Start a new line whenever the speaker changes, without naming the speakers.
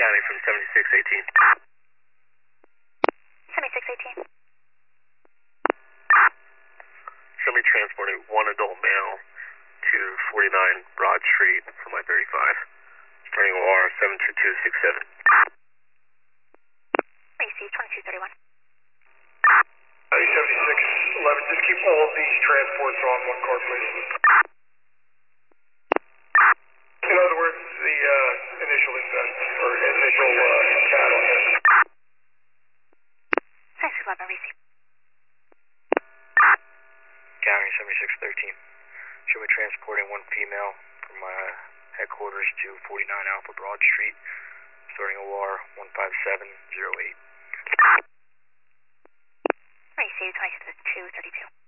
County from 7618.
7618.
Show me transporting one adult male to 49 Broad Street from I-35. Starting OR 72267.
Receive 2231.
7611, just keep all of these transports on one car, please. In other words, the initial invest, or initial CAD on this.
7611, receive.
County 7613. Show me transporting one female from headquarters to 49 Alpha Broad Street, starting OR 15708.
Receive 2232.